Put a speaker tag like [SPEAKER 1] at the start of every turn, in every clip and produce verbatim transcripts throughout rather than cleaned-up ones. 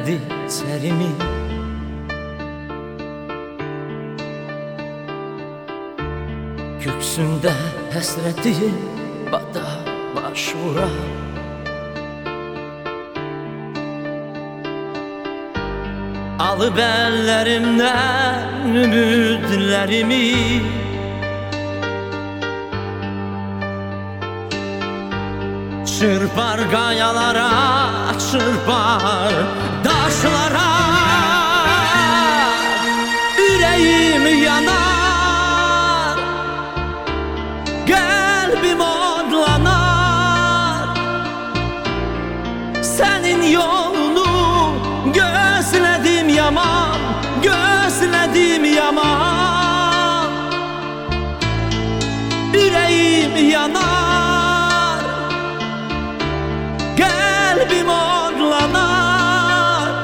[SPEAKER 1] dərdi sərimi. Köksündə həsrəti bada başvura. Alıp əllərimdən ümidlərimi, çırpar qayalara, çırpar daşlara. Ürəyim yanar, qəlbim odlanar. Sənin yolunu gözlədim yaman, gözlədim yaman. Ürəyim yanar, qəlbim odlanar.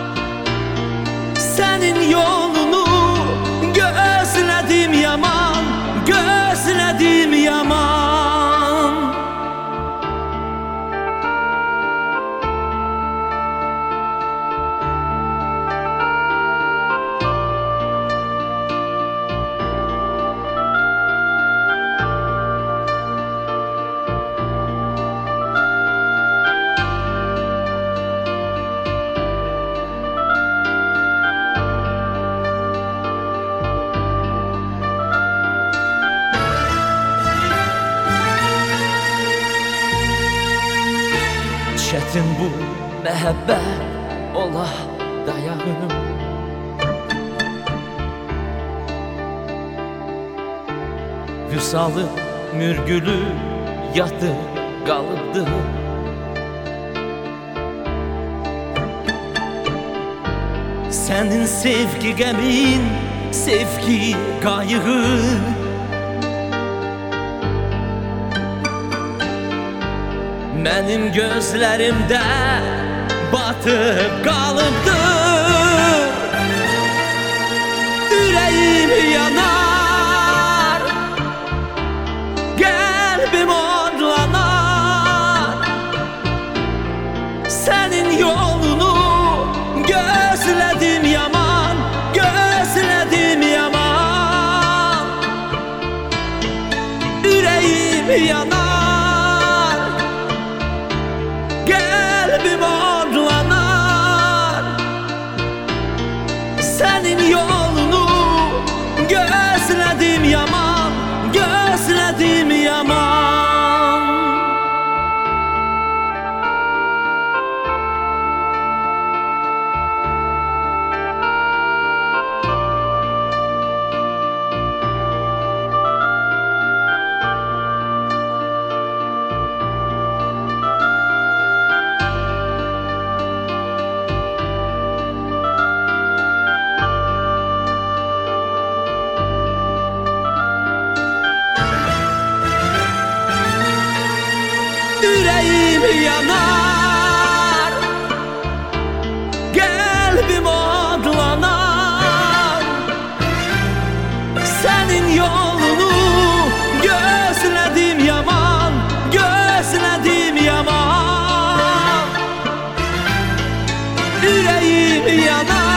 [SPEAKER 1] Sənin yolunu gözlədim yaman, gözlədim yaman. Çətin bu məhəbbət ola dayağım. Vüsalı mürgülü yatı qalıbdı. Sənin sevgi qəmin, sevgi qayığı. Mənim gözlərimdə batıb qalıbdı. Ürəyim yanar, qəlbim odlanar. Sənin yolunu gözlədim yaman, gözlədim yaman. Ürəyim yanar, qəlbim odlanar. Sənin yolunu gözlədim yaman, gözlədim yaman. Ürəyim yanar, qəlbim odlanar. Sənin yolunu gözlədim yaman, gözlədim yaman. Ürəyim yanar.